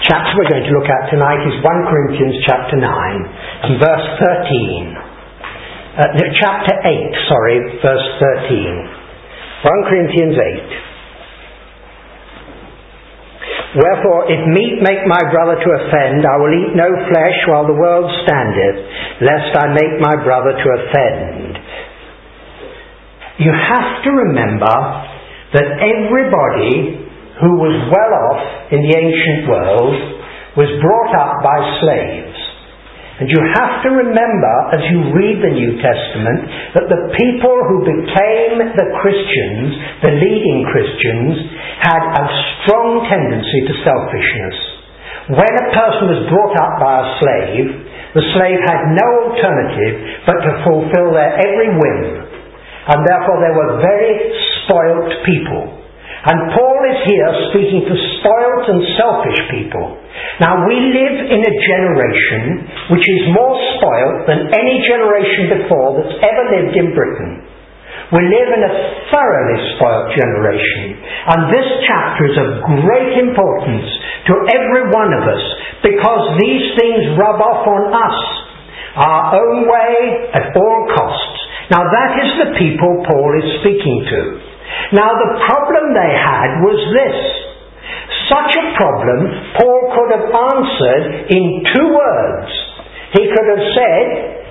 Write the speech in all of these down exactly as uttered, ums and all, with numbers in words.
chapter we're going to look at tonight is First Corinthians chapter nine and verse thirteen. Uh, no, chapter eight, sorry, verse thirteen. First Corinthians eight. Wherefore, if meat make my brother to offend, I will eat no flesh while the world standeth, lest I make my brother to offend. You have to remember that everybody who was well off in the ancient world was brought up by slaves. And you have to remember, as you read the New Testament, that the people who became the Christians, the leading Christians, had a strong tendency to selfishness. When a person was brought up by a slave, the slave had no alternative but to fulfill their every whim. And therefore they were very spoilt people. And Paul is here speaking to spoilt and selfish people. Now, we live in a generation which is more spoilt than any generation before that's ever lived in Britain. We live in a thoroughly spoilt generation. And this chapter is of great importance to every one of us, because these things rub off on us, our own way at all costs. Now, that is the people Paul is speaking to. Now, the problem they had was this. Such a problem Paul could have answered in two words. He could have said,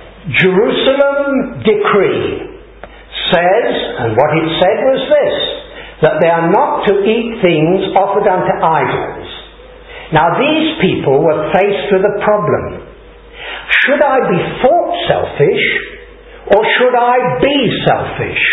Jerusalem decree says, and what it said was this, that they are not to eat things offered unto idols. Now, these people were faced with a problem. Should I be thought selfish, or should I be selfish?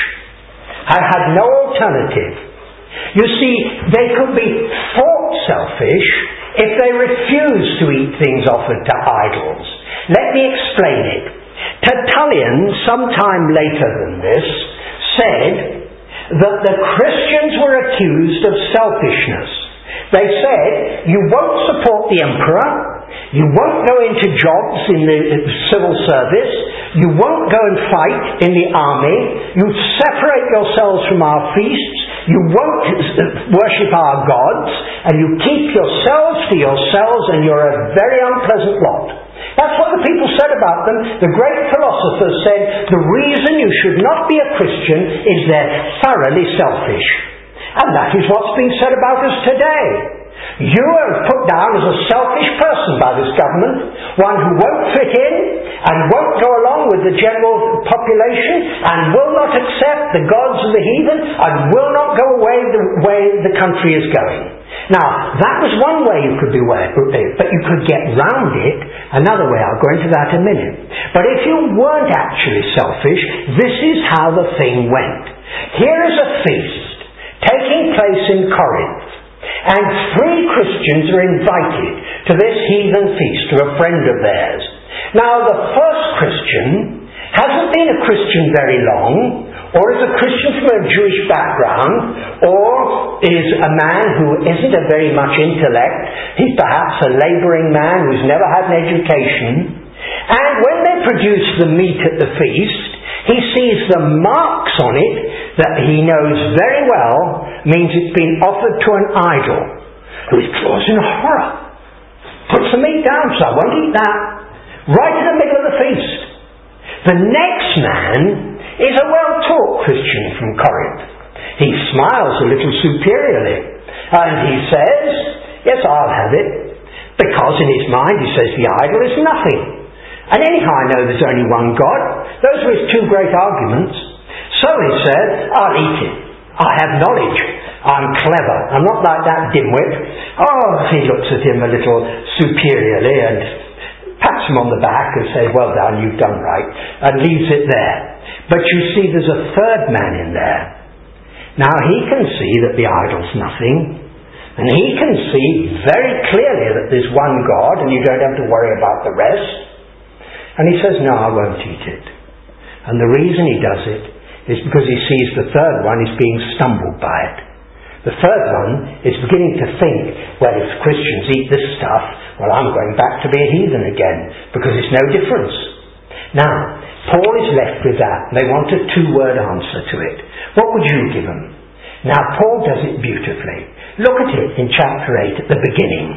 I had no alternative. You see, they could be thought selfish if they refused to eat things offered to idols. Let me explain it. Tertullian, sometime later than this, said that the Christians were accused of selfishness. They said, you won't support the emperor, you won't go into jobs in the civil service, you won't go and fight in the army, you separate yourselves from our feasts, you won't worship our gods, and you keep yourselves to yourselves, and you're a very unpleasant lot. That's what the people said about them. The great philosophers said, the reason you should not be a Christian is they're thoroughly selfish. And that is what's being said about us today. You are put down as a selfish person by this government, one who won't fit in and won't go along with the general population and will not accept the gods of the heathen and will not go away the way the country is going. Now, that was one way you could be aware, but you could get round it another way. I'll go into that in a minute. But if you weren't actually selfish, this is how the thing went. Here is a feast taking place in Corinth. And three Christians are invited to this heathen feast, to a friend of theirs. Now, the first Christian hasn't been a Christian very long, or is a Christian from a Jewish background, or is a man who isn't a very much intellect. He's perhaps a labouring man who's never had an education. And when they produce the meat at the feast, he sees the marks on it that he knows very well means it's been offered to an idol. He withdraws in horror. Puts the meat down, so I won't eat that. Right in the middle of the feast. The next man is a well-taught Christian from Corinth. He smiles a little superiorly. And he says, yes, I'll have it. Because in his mind he says the idol is nothing. And anyhow I know there's only one God. Those were his two great arguments. So he said, I'll eat it. I have knowledge. I'm clever. I'm not like that dimwit. Oh, he looks at him a little superiorly and pats him on the back and says, well done, you've done right, and leaves it there. But you see, there's a third man in there. Now he can see that the idol's nothing. And he can see very clearly that there's one God and you don't have to worry about the rest. And he says, no, I won't eat it. And the reason he does it is because he sees the third one is being stumbled by it. The third one is beginning to think, well, if Christians eat this stuff, well, I'm going back to be a heathen again, because it's no difference. Now, Paul is left with that. They want a two-word answer to it. What would you give them? Now, Paul does it beautifully. Look at it in chapter eight at the beginning.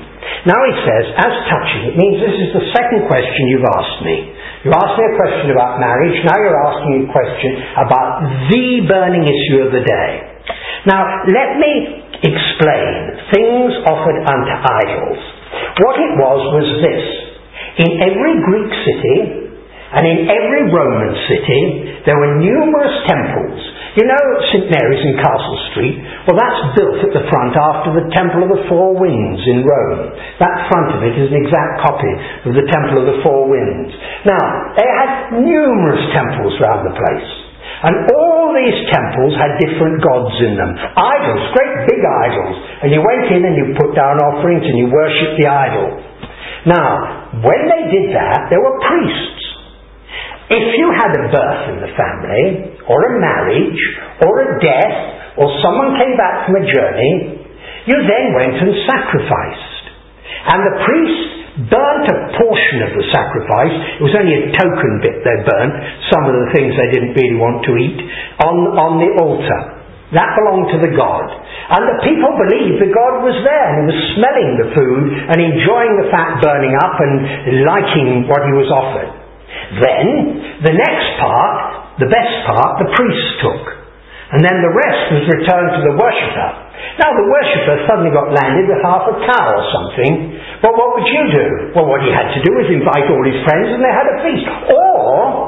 Now he says, as touching, it means this is the second question you've asked me. You asked me a question about marriage, now you're asking me a question about the burning issue of the day. Now, let me explain things offered unto idols. What it was was this. In every Greek city, and in every Roman city, there were numerous temples. You know Saint Mary's in Castle Street? Well, that's built at the front after the Temple of the Four Winds in Rome. That front of it is an exact copy of the Temple of the Four Winds. Now, they had numerous temples around the place. And all these temples had different gods in them. Idols, great big idols. And you went in and you put down offerings and you worshipped the idol. Now, when they did that, there were priests. If you had a birth in the family, or a marriage, or a death, or someone came back from a journey, you then went and sacrificed. And the priest burnt a portion of the sacrifice. It was only a token bit they burnt, some of the things they didn't really want to eat, on, on the altar. That belonged to the god. And the people believed the god was there, and he was smelling the food, and enjoying the fat burning up, and liking what he was offered. Then, the next part, the best part, the priest took. And then the rest was returned to the worshipper. Now the worshipper suddenly got landed with half a cow or something. Well, what would you do? Well, what he had to do was invite all his friends and they had a feast. Or,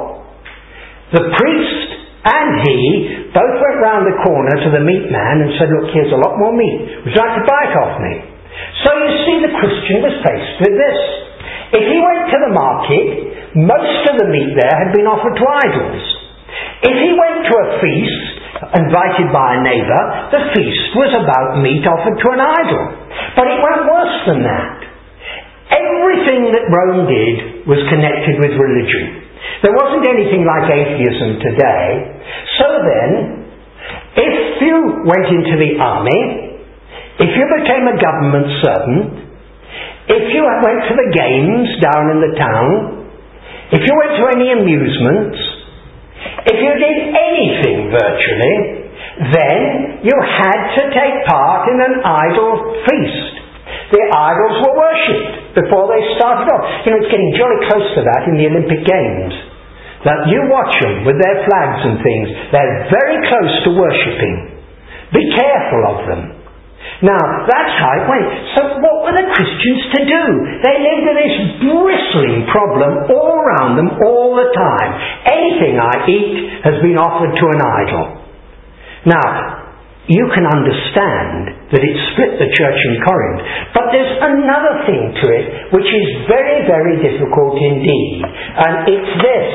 the priest and he both went round the corner to the meat man and said, look, here's a lot more meat. Would you like to buy it off me? So you see, the Christian was faced with this. If he went to the market, most of the meat there had been offered to idols. If he went to a feast, invited by a neighbour, the feast was about meat offered to an idol. But it went worse than that. Everything that Rome did was connected with religion. There wasn't anything like atheism today. So then, if you went into the army, if you became a government servant, if you went to the games down in the town, if you went to any amusements, if you did anything virtually, then you had to take part in an idol feast. The idols were worshipped before they started off. You know, it's getting jolly close to that in the Olympic Games. That you watch them with their flags and things. They're very close to worshipping. Be careful of them. Now, that's how it went. So what were the Christians to do? They lived with this bristling problem all around them all the time. Anything I eat has been offered to an idol. Now, you can understand that it split the church in Corinth. But there's another thing to it which is very, very difficult indeed. And it's this.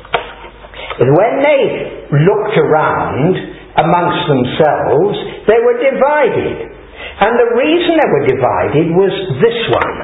When they looked around amongst themselves, they were divided. And the reason they were divided was this one.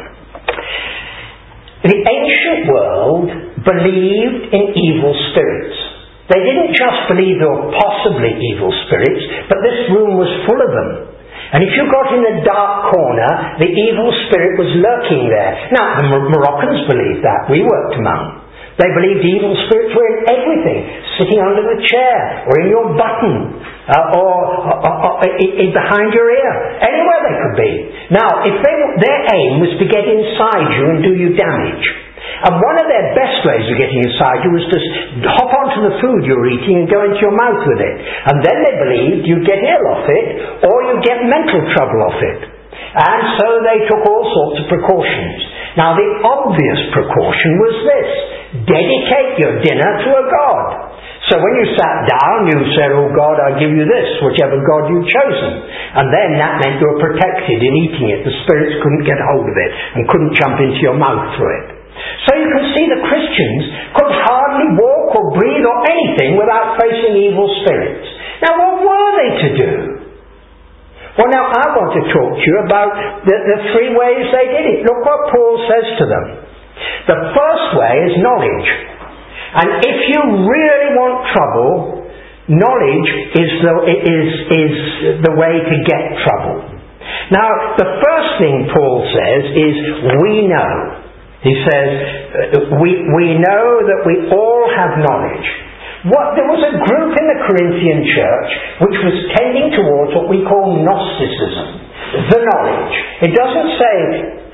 The ancient world believed in evil spirits. They didn't just believe there were possibly evil spirits, but this room was full of them. And if you got in a dark corner, the evil spirit was lurking there. Now, the Mor- Moroccans believed that. We worked among. They believed evil spirits were in everything, sitting under the chair, or in your button, uh, or, or, or, or in, in behind your ear, anywhere they could be. Now, if they, their aim was to get inside you and do you damage, and one of their best ways of getting inside you was to hop onto the food you were eating and go into your mouth with it, and then they believed you'd get ill off it, or you'd get mental trouble off it. And so they took all sorts of precautions. Now, the obvious precaution was this: dedicate your dinner to a god. So when you sat down, you said, oh God, I give you this, whichever god you've chosen. And then that meant you were protected in eating it. The spirits couldn't get hold of it and couldn't jump into your mouth through it. So you can see the Christians could hardly walk or breathe or anything without facing evil spirits. Now, what were they to do? Well, now I want to talk to you about the, the three ways they did it. Look what Paul says to them. The first way is knowledge. And if you really want trouble, knowledge is the, is, is the way to get trouble. Now, the first thing Paul says is, we know. He says, we, we know that we all have knowledge. What, there was a group in the Corinthian church which was tending towards what we call Gnosticism, the knowledge. It doesn't say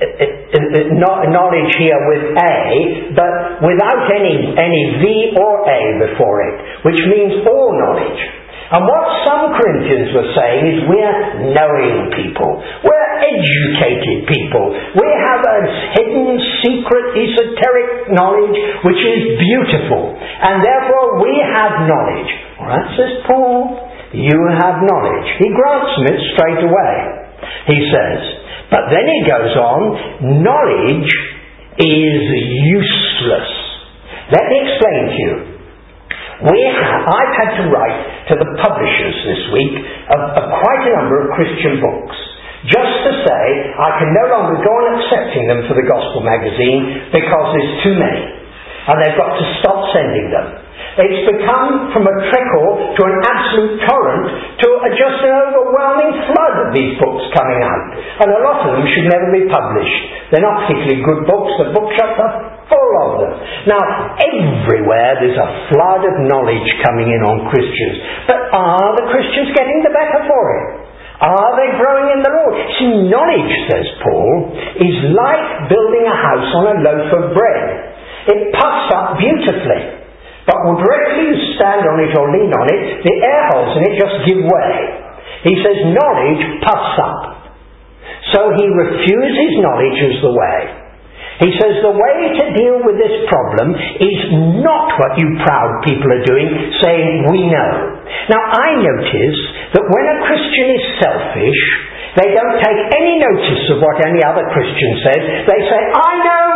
knowledge here with A, but without any, any V or A before it, which means all knowledge. And what some Corinthians were saying is we're knowing people. We're educated people. We have a hidden, secret, esoteric knowledge which is beautiful. And therefore we have knowledge. All right, says Paul, you have knowledge. He grants them it straight away. He says, but then he goes on, knowledge is useless. Let me explain to you. We have, I've had to write to the publishers this week of, of quite a number of Christian books, just to say I can no longer go on accepting them for the Gospel magazine because there's too many, and they've got to stop sending them. It's become from a trickle to an absolute torrent to a, just an overwhelming flood of these books coming out, and a lot of them should never be published. They're not particularly good books. The bookshops are full of them. Now, everywhere there's a flood of knowledge coming in on Christians. But are the Christians getting the better for it? Are they growing in the Lord? See, knowledge, says Paul, is like building a house on a loaf of bread. It puffs up beautifully. But directly you stand on it or lean on it, the air holes in it just give way. He says knowledge puffs up. So he refuses knowledge as the way. He says the way to deal with this problem is not what you proud people are doing, saying we know. Now I notice that when a Christian is selfish, they don't take any notice of what any other Christian says. They say, I know,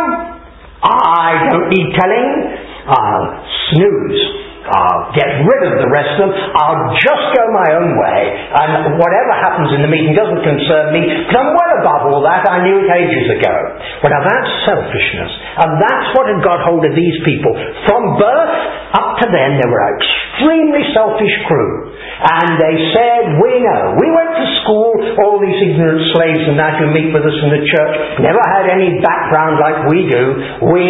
I don't need telling, I'll snooze, I'll get rid of the rest of them, I'll just go my own way, and whatever happens in the meeting doesn't concern me, because I'm well above all that, I knew it ages ago. Well, now that's selfishness, and that's what had got hold of these people. From birth up to then, they were an extremely selfish crew, and they said, we know. We went to school, all these ignorant slaves and that who meet with us in the church, never had any background like we do, we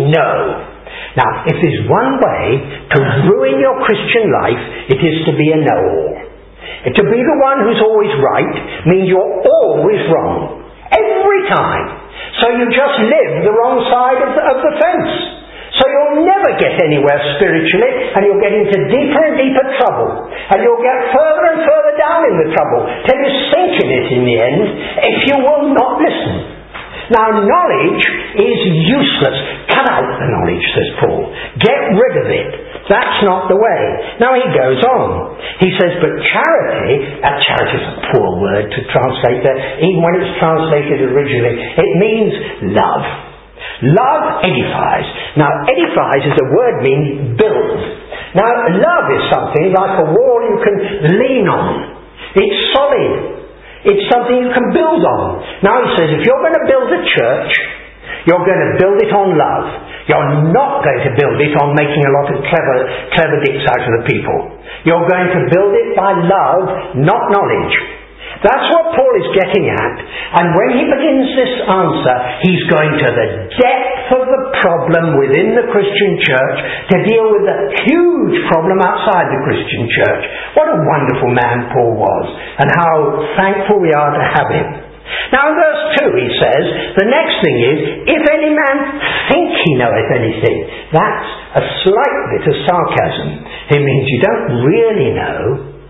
know. Now, if there's one way to ruin your Christian life, it is to be a know-all. To be the one who's always right means you're always wrong. Every time. So you just live the wrong side of the, of the fence. So you'll never get anywhere spiritually, and you'll get into deeper and deeper trouble. And you'll get further and further down in the trouble, till you sink in it in the end, if you will not listen. Now, knowledge is useless. Cut out the knowledge, says Paul. Get rid of it. That's not the way. Now he goes on. He says, but charity, and charity is a poor word to translate there, even when it's translated originally. It means love. Love edifies. Now, edifies is a word meaning build. Now, love is something like a wall you can lean on. It's solid. It's something you can build on. Now he says, if you're going to build a church, you're going to build it on love. You're not going to build it on making a lot of clever, clever dicks out of the people. You're going to build it by love, not knowledge. That's what Paul is getting at. And when he begins this answer, he's going to the depth of the problem within the Christian church to deal with the huge problem outside the Christian church. What a wonderful man Paul was, and how thankful we are to have him. Now in verse two he says, the next thing is, if any man think he knoweth anything. That's a slight bit of sarcasm. It means you don't really know.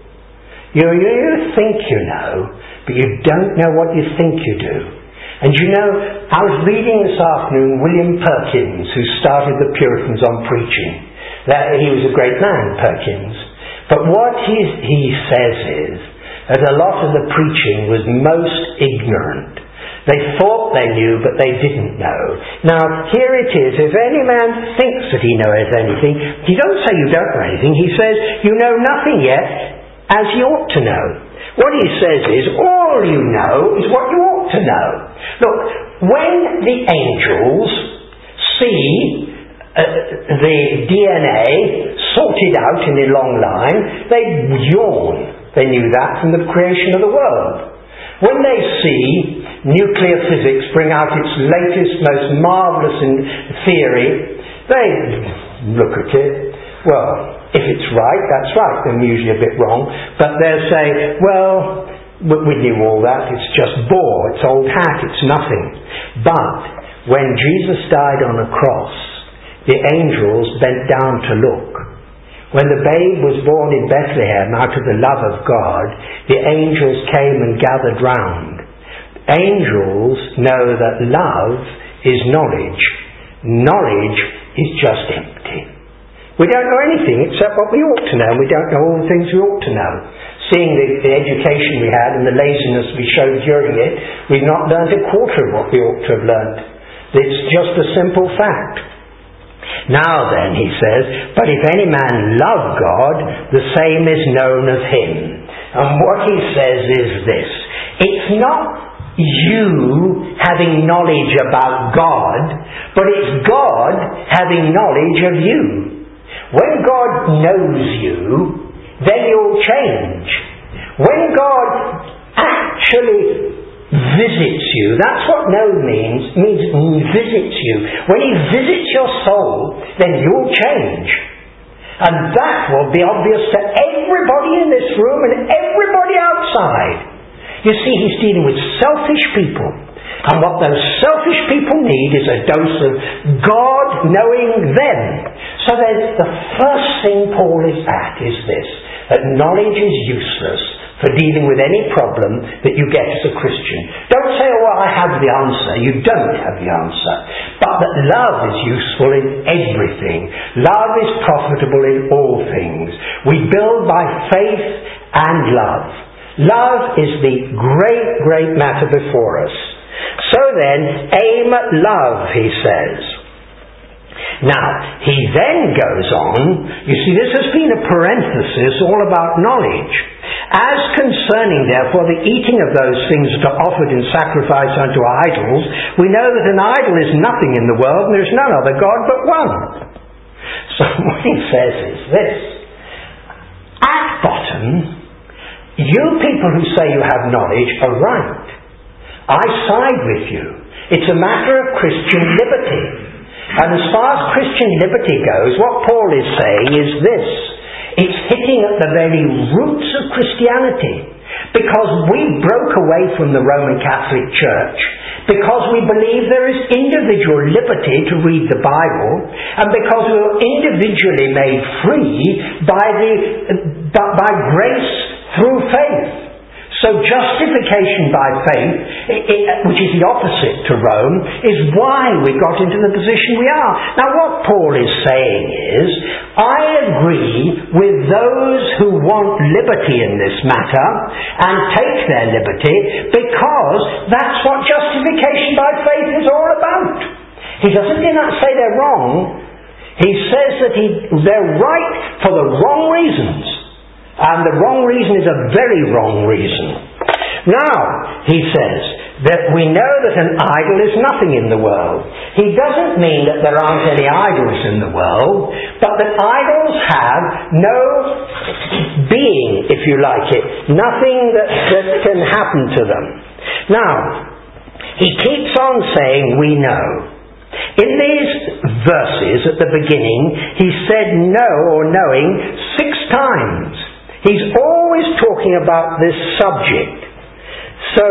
You, you, you think you know, but you don't know what you think you do. And you know, I was reading this afternoon William Perkins, who started the Puritans on preaching. That he was a great man, Perkins. But what he, he says is that a lot of the preaching was most ignorant. They thought they knew, but they didn't know. Now, here it is. If any man thinks that he knoweth anything, he doesn't say you don't know anything. He says, you know nothing yet, as you ought to know. What he says is, all you know is what you ought to know. Look, when the angels see uh, the D N A sorted out in a long line, they yawn. They knew that from the creation of the world. When they see nuclear physics bring out its latest, most marvellous theory, they look at it. Well, if it's right, that's right. They're usually a bit wrong. But they'll say, well, We knew all that. It's just bore. It's old hat. It's nothing. But when Jesus died on a cross, the angels bent down to look. When the babe was born in Bethlehem out of the love of God, the angels came and gathered round. Angels know that love is knowledge. Knowledge is just empty. We don't know anything except what we ought to know. We don't know all the things we ought to know. Seeing the, the education we had and the laziness we showed during it, we've not learned a quarter of what we ought to have learned. It's just a simple fact. Now then, he says, but if any man love God, the same is known of him. And what he says is this: it's not you having knowledge about God, but it's God having knowledge of you. When God knows you, then you'll change. When God actually visits you, that's what know means, means visits you. When he visits your soul, then you'll change. And that will be obvious to everybody in this room and everybody outside. You see, he's dealing with selfish people. And what those selfish people need is a dose of God knowing them. So then the first thing Paul is at is this: that knowledge is useless for dealing with any problem that you get as a Christian. Don't say, oh, well, I have the answer. You don't have the answer. But that love is useful in everything. Love is profitable in all things. We build by faith and love. Love is the great, great matter before us. So then, aim at love, he says. Now, he then goes on. You see, this has been a parenthesis all about knowledge. As concerning, therefore, the eating of those things that are offered in sacrifice unto idols, we know that an idol is nothing in the world, and there is none other God but one. So what he says is this: at bottom, you people who say you have knowledge are right. I side with you. It's a matter of Christian liberty. And as far as Christian liberty goes, what Paul is saying is this: it's hitting at the very roots of Christianity. Because we broke away from the Roman Catholic Church, because we believe there is individual liberty to read the Bible, and because we were individually made free by the by grace through faith. So justification by faith, it, it, which is the opposite to Rome, is why we got into the position we are. Now what Paul is saying is, I agree with those who want liberty in this matter and take their liberty, because that's what justification by faith is all about. He doesn't say they're wrong. He says that he, they're right for the wrong reasons. And the wrong reason is a very wrong reason. Now, he says that we know that an idol is nothing in the world. He doesn't mean that there aren't any idols in the world, but that idols have no being, if you like it. Nothing that, that can happen to them. Now, he keeps on saying we know. In these verses at the beginning, he said know or knowing six times. He's always talking about this subject. So,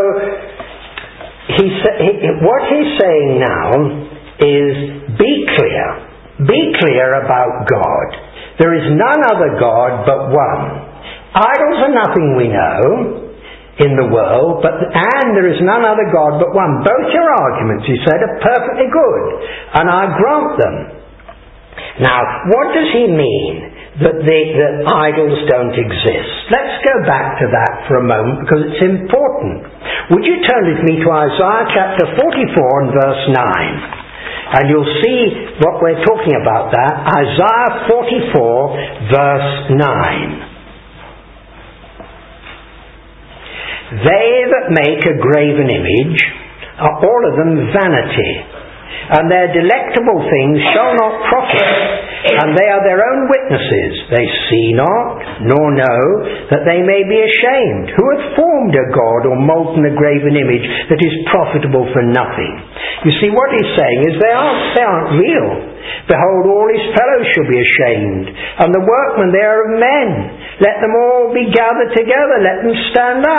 he sa- he, what he's saying now is be clear. Be clear about God. There is none other God but one. Idols are nothing we know in the world, but and there is none other God but one. Both your arguments, he said, are perfectly good, and I grant them. Now, what does he mean that the that idols don't exist? Let's go back to that for a moment, because it's important. Would you turn with me to Isaiah chapter forty-four and verse nine? And you'll see what we're talking about that. Isaiah forty-four verse nine. They that make a graven image are all of them vanity, and their delectable things shall not profit, and they are their own witnesses. They see not, nor know, that they may be ashamed. Who hath formed a god, or molten a graven image, that is profitable for nothing? You see, what he's saying is they aren't, they aren't real. Behold, all his fellows shall be ashamed, and the workmen they are of men. Let them all be gathered together, let them stand up.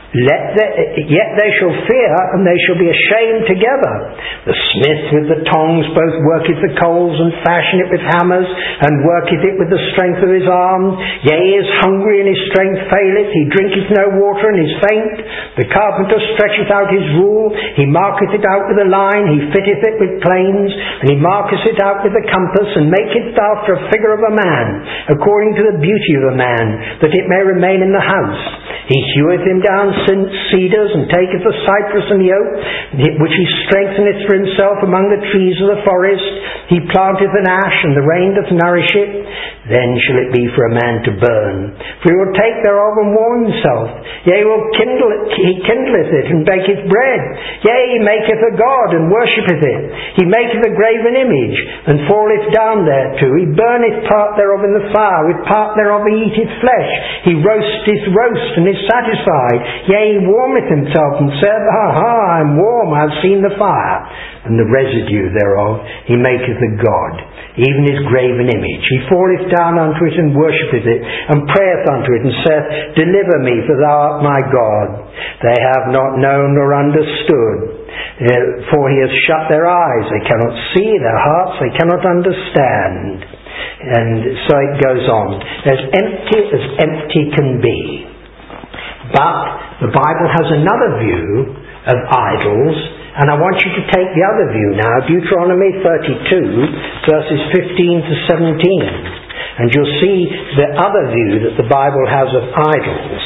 Let the, yet they shall fear, and they shall be ashamed together. The smith with the tongs both worketh the coals, and fashion it with hammers, and worketh it with the strength of his arm. Yea, he is hungry, and his strength faileth. He drinketh no water, and is faint. The carpenter stretcheth out his rule. He marketh it out with a line. He fitteth it with planes, and he marketh it out with a compass, and maketh after a figure of a man, according to the beauty of a man, that it may remain in the house. He heweth him down cedars, and taketh the cypress and the oak, which he strengtheneth for himself among the trees of the forest. He planteth an ash, and the rain doth nourish it. Then shall it be for a man to burn. For he will take thereof and warm himself. Yea, he will kindle it, he kindleth it, and baketh bread. Yea, he maketh a god, and worshippeth it. He maketh a graven image, and falleth down thereto. He burneth part thereof in the fire, with part thereof he eateth flesh. He roasteth roast, and is satisfied. Yea, he warmeth himself, and saith, Ha ha, I am warm, I have seen the fire. And the residue thereof he maketh a god, even his graven image. He falleth down unto it, and worshippeth it, and prayeth unto it, and saith, Deliver me, for thou art my God. They have not known nor understood, for he has shut their eyes. They cannot see, their hearts they cannot understand. And so it goes on, as empty as empty can be. But the Bible has another view of idols, and I want you to take the other view now, Deuteronomy thirty-two, verses fifteen to seventeen. And you'll see the other view that the Bible has of idols.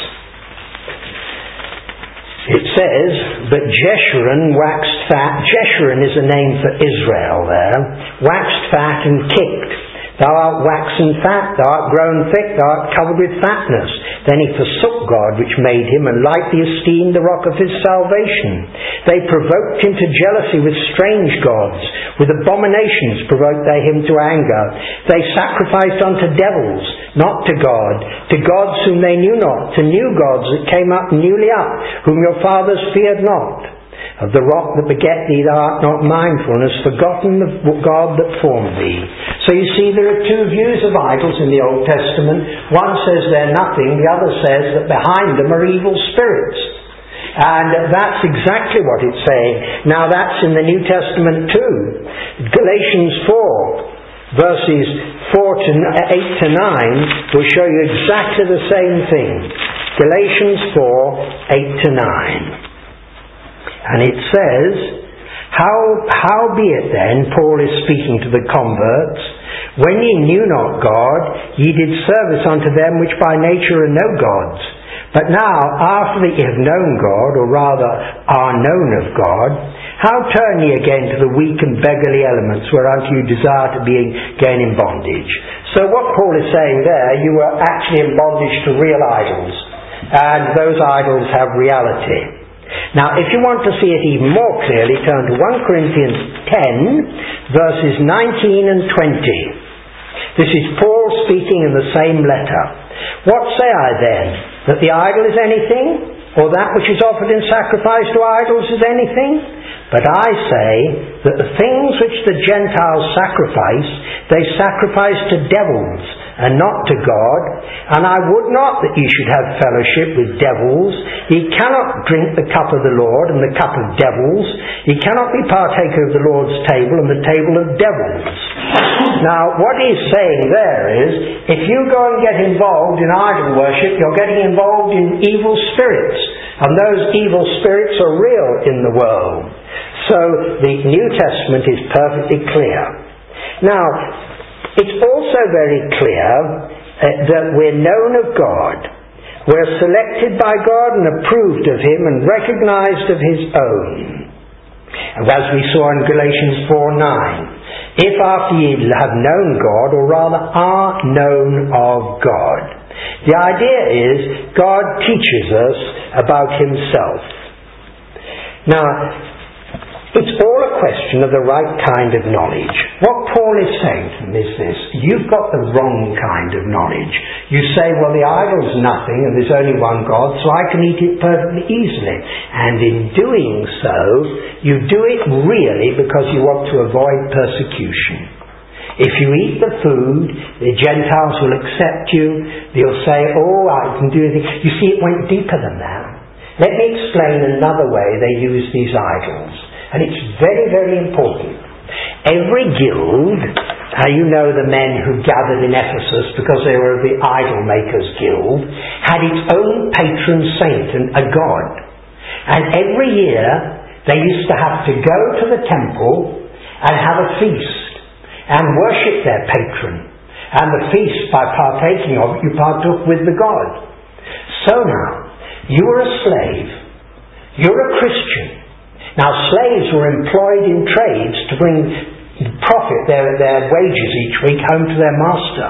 It says, But Jeshurun waxed fat. Jeshurun is a name for Israel there. Waxed fat and kicked. Thou art waxen fat, thou art grown thick, thou art covered with fatness. Then he forsook God which made him, and lightly esteemed the rock of his salvation. They provoked him to jealousy with strange gods. With abominations provoked they him to anger. They sacrificed unto devils, not to God, to gods whom they knew not, to new gods that came up newly up, whom your fathers feared not. Of the rock that begat thee thou art not mindful, and hast forgotten the God that formed thee. So you see, there are two views of idols in the Old Testament. One says they're nothing, the other says that behind them are evil spirits. And that's exactly what it's saying. Now that's in the New Testament too. Galatians four, verses four to eight to nine will show you exactly the same thing. Galatians four, eight to nine. And it says, How, howbeit then, Paul is speaking to the converts, when ye knew not God, ye did service unto them which by nature are no gods. But now, after that ye have known God, or rather are known of God, how turn ye again to the weak and beggarly elements whereunto you desire to be again in bondage? So what Paul is saying there, you were actually in bondage to real idols. And those idols have reality. Now, if you want to see it even more clearly, turn to First Corinthians ten, verses nineteen and twenty. This is Paul speaking in the same letter. What say I then? That the idol is anything? Or that which is offered in sacrifice to idols is anything? But I say that the things which the Gentiles sacrifice, they sacrifice to devils, and not to God. And I would not that ye should have fellowship with devils. Ye cannot drink the cup of the Lord and the cup of devils. Ye cannot be partaker of the Lord's table and the table of devils. Now, what he's saying there is, if you go and get involved in idol worship, you're getting involved in evil spirits. And those evil spirits are real in the world. So, the New Testament is perfectly clear. Now, it's also very clear uh, that we're known of God. We're selected by God and approved of Him and recognized of His own. And as we saw in Galatians four nine, if after ye have known God, or rather are known of God. The idea is God teaches us about Himself. Now, it's all a question of the right kind of knowledge. What Paul is saying to them is this: you've got the wrong kind of knowledge. You say, well, the idol's nothing and there's only one God, so I can eat it perfectly easily. And in doing so, you do it really because you want to avoid persecution. If you eat the food, the Gentiles will accept you. They'll say, oh, I can do anything. You see, it went deeper than that. Let me explain another way they use these idols. And it's very, very important. Every guild, uh, you know the men who gathered in Ephesus because they were the idol makers guild, had its own patron saint and a god. And every year they used to have to go to the temple and have a feast and worship their patron. And the feast, by partaking of it, you partook with the god. So now, you were a slave. You're a Christian. Now, slaves were employed in trades to bring profit, their, their wages each week, home to their master.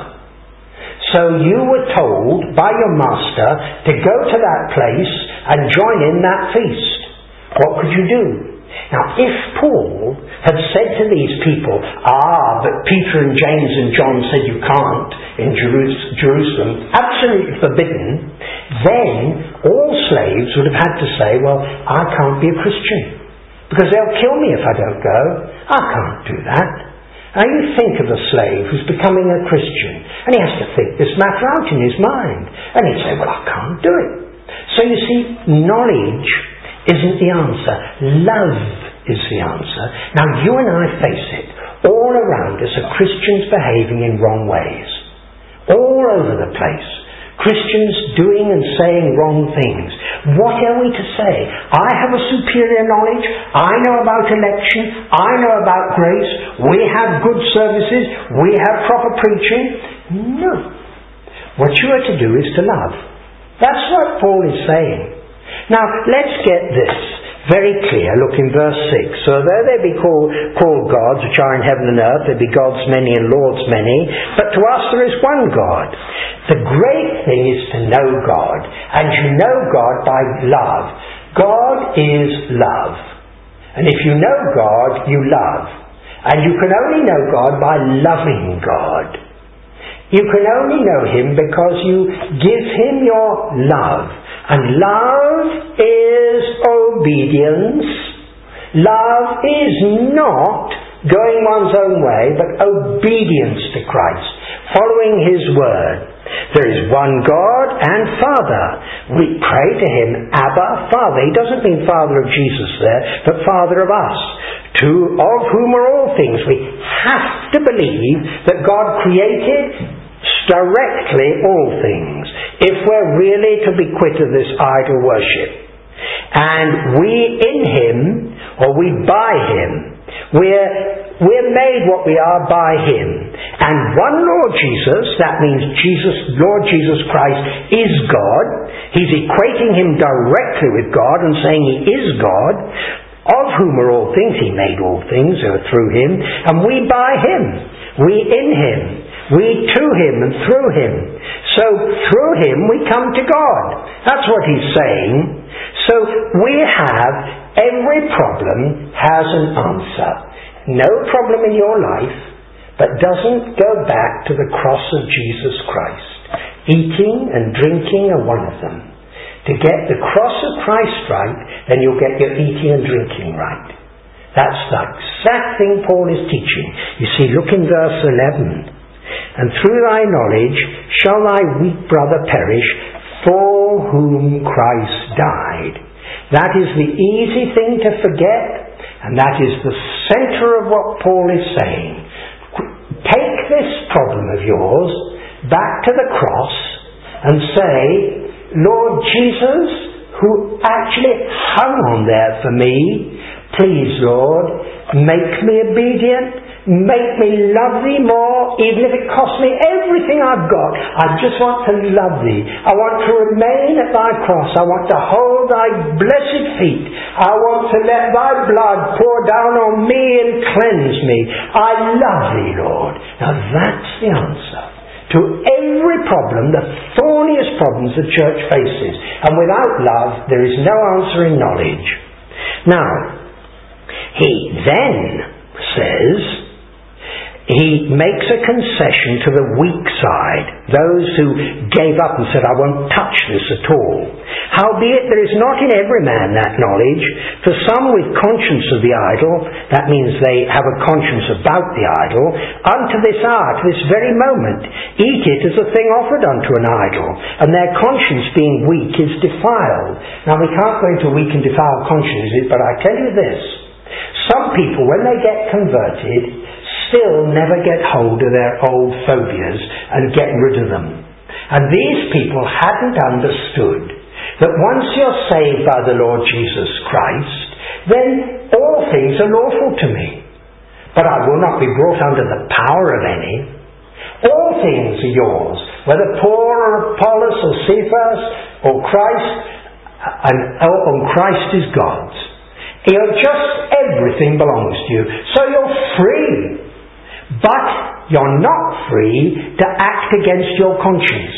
So you were told by your master to go to that place and join in that feast. What could you do? Now, if Paul had said to these people, ah, but Peter and James and John said you can't in Jerusalem, absolutely forbidden, then all slaves would have had to say, well, I can't be a Christian. Because they'll kill me if I don't go. I can't do that. Now you think of a slave who's becoming a Christian, and he has to think this matter out in his mind. And he'd say, well, I can't do it. So you see, knowledge isn't the answer. Love is the answer. Now you and I face it. All around us are Christians behaving in wrong ways. All over the place. Christians doing and saying wrong things. What are we to say? I have a superior knowledge. I know about election. I know about grace. We have good services. We have proper preaching. No. What you are to do is to love. That's what Paul is saying. Now, let's get this very clear. Look in verse six. So though they be called, called gods, which are in heaven and earth, there be gods many and lords many, but to us there is one God. The great thing is to know God, and you know God by love. God is love. And if you know God, you love. And you can only know God by loving God. You can only know Him because you give Him your love. And love is obedience. Love is not going one's own way, but obedience to Christ, following His word. There is one God and Father. We pray to Him, Abba, Father. He doesn't mean Father of Jesus there, but Father of us, to of whom are all things. We have to believe that God created directly all things, if we're really to be quit of this idol worship. And we in Him, or we by Him, we're, we're made what we are by Him. And one Lord Jesus, that means Jesus, Lord Jesus Christ is God. He's equating Him directly with God and saying He is God, of whom are all things. He made all things through Him, and we by Him, we in Him, we to Him and through Him. So through Him we come to God. That's what He's saying. So we have, every problem has an answer. No problem in your life but doesn't go back to the cross of Jesus Christ. Eating and drinking are one of them. To get the cross of Christ right, then you'll get your eating and drinking right. That's the exact thing Paul is teaching. You see, look in verse eleven. And through thy knowledge shall thy weak brother perish, for whom Christ died. That is the easy thing to forget, and that is the centre of what Paul is saying. Take this problem of yours back to the cross and say, Lord Jesus, who actually hung on there for me, please, Lord, make me obedient. Make me love Thee more, even if it costs me everything I've got. I just want to love Thee. I want to remain at Thy cross. I want to hold Thy blessed feet. I want to let Thy blood pour down on me and cleanse me. I love Thee, Lord. Now that's the answer to every problem, the thorniest problems the church faces. And without love, there is no answer in knowledge. Now, he then says, he makes a concession to the weak side, those who gave up and said, I won't touch this at all. Howbeit there is not in every man that knowledge, for some with conscience of the idol, that means they have a conscience about the idol, unto this hour, to this very moment, eat it as a thing offered unto an idol, and their conscience being weak is defiled. Now we can't go into weak and defiled consciences, but I tell you this, some people, when they get converted, still never get hold of their old phobias and get rid of them. And these people hadn't understood that once you're saved by the Lord Jesus Christ, then all things are lawful to me. But I will not be brought under the power of any. All things are yours, whether Paul or Apollos or Cephas or Christ, and, and Christ is God's. You're just, everything belongs to you. So you're free. But you're not free to act against your conscience.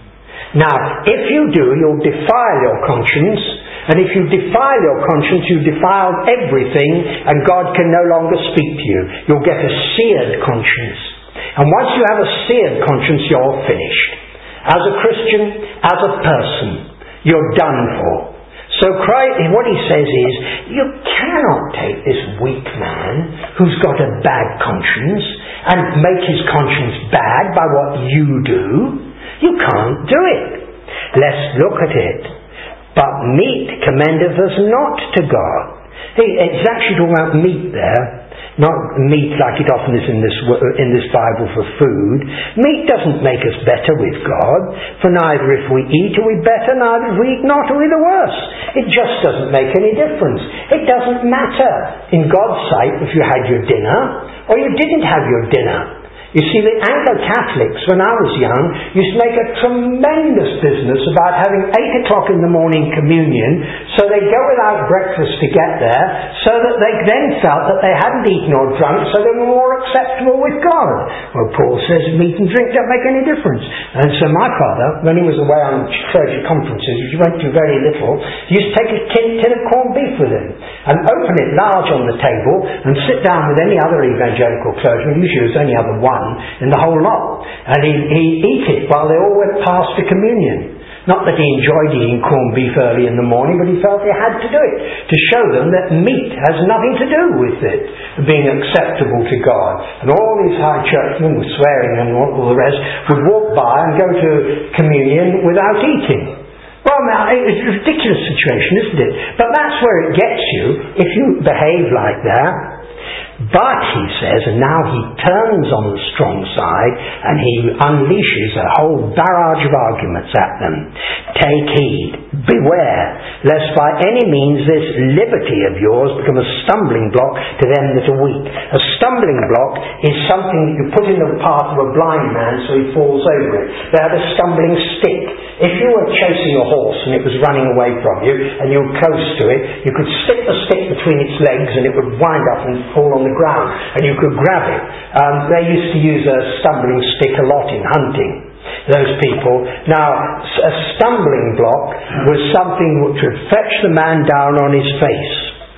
Now, if you do, you'll defile your conscience. And if you defile your conscience, you defile everything, and God can no longer speak to you. You'll get a seared conscience. And once you have a seared conscience, you're finished. As a Christian, as a person, you're done for. So Christ, what he says is, you cannot take this weak man who's got a bad conscience and make his conscience bad by what you do. You can't do it. Let's look at it. But meat commendeth us not to God. It's actually talking about meat there. Not meat like it often is in this in this Bible for food. Meat doesn't make us better with God, for neither if we eat are we better, neither if we eat not are we the worse. It just doesn't make any difference. It doesn't matter in God's sight if you had your dinner or you didn't have your dinner. You see, the Anglo-Catholics, when I was young, used to make a tremendous business about having eight o'clock in the morning communion, so they'd go without breakfast to get there, so that they then felt that they hadn't eaten or drunk, so they were more acceptable with God. Well, Paul says meat and drink don't make any difference. And so my father, when he was away on clergy conferences, which he went to very little, he used to take a tin, tin of corned beef with him, and open it large on the table, and sit down with any other evangelical clergyman, usually it was only other one, in the whole lot, and he, he'd eat it while they all went past to communion. Not that he enjoyed eating corned beef early in the morning, but he felt he had to do it to show them that meat has nothing to do with it being acceptable to God. And all these high churchmen with swearing and all the rest would walk by and go to communion without eating. Well, now, it's a ridiculous situation, isn't it? But that's where it gets you if you behave like that. But, he says, and now he turns on the strong side and he unleashes a whole barrage of arguments at them. Take heed, beware, lest by any means this liberty of yours become a stumbling block to them that are weak. A stumbling block is something that you put in the path of a blind man so he falls over it. They had a stumbling stick. If you were chasing a horse and it was running away from you and you were close to it, you could stick the stick between its legs and it would wind up and fall on the ground and you could grab it. Um, they used to use a stumbling stick a lot in hunting, those people. Now, a stumbling block was something which would fetch the man down on his face.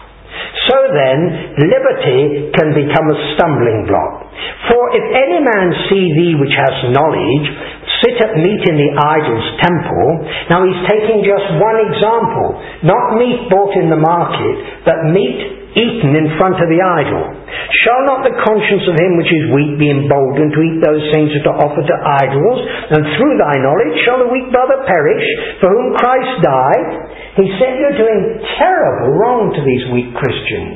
So then, liberty can become a stumbling block. For if any man see thee which has knowledge, sit at meat in the idol's temple. Now he's taking just one example. Not meat bought in the market, but meat eaten in front of the idol. Shall not the conscience of him which is weak be emboldened to eat those things that are offered to idols? And through thy knowledge shall the weak brother perish, for whom Christ died? He said you're doing terrible wrong to these weak Christians.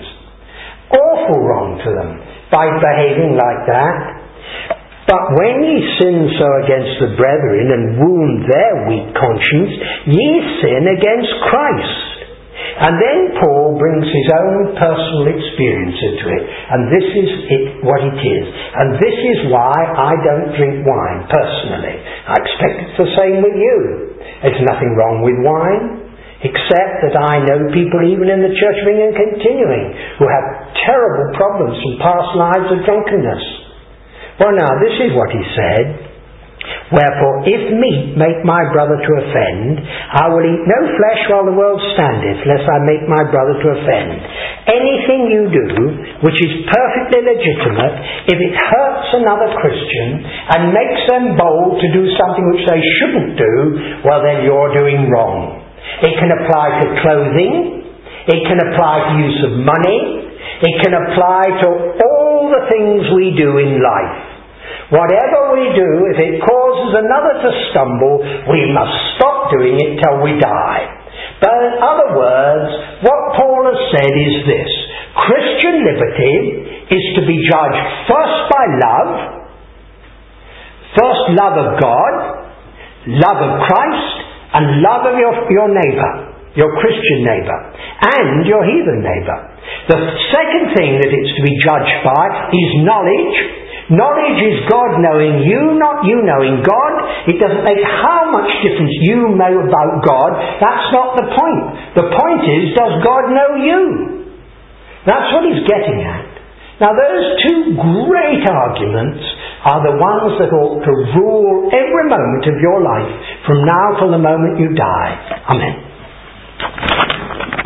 Awful wrong to them by behaving like that. But when ye sin so against the brethren and wound their weak conscience, ye sin against Christ. And then Paul brings his own personal experience into it. And this is it, what it is. And this is why I don't drink wine, personally. I expect it's the same with you. There's nothing wrong with wine, except that I know people even in the Church of England continuing who have terrible problems from past lives of drunkenness. Well, now, this is what he said. Wherefore, if meat make my brother to offend, I will eat no flesh while the world standeth, lest I make my brother to offend. Anything you do, which is perfectly legitimate, if it hurts another Christian and makes them bold to do something which they shouldn't do, well then you're doing wrong. It can apply to clothing, it can apply to use of money, it can apply to all the things we do in life. Whatever we do, if it causes another to stumble, we must stop doing it till we die. But in other words, what Paul has said is this: Christian liberty is to be judged first by love, first love of God, love of Christ, and love of your, your neighbour, your Christian neighbour, and your heathen neighbour. The second thing that it's to be judged by is knowledge. Knowledge is God knowing you, not you knowing God. It doesn't make how much difference you know about God. That's not the point. The point is, does God know you? That's what he's getting at. Now those two great arguments are the ones that ought to rule every moment of your life from now till the moment you die. Amen.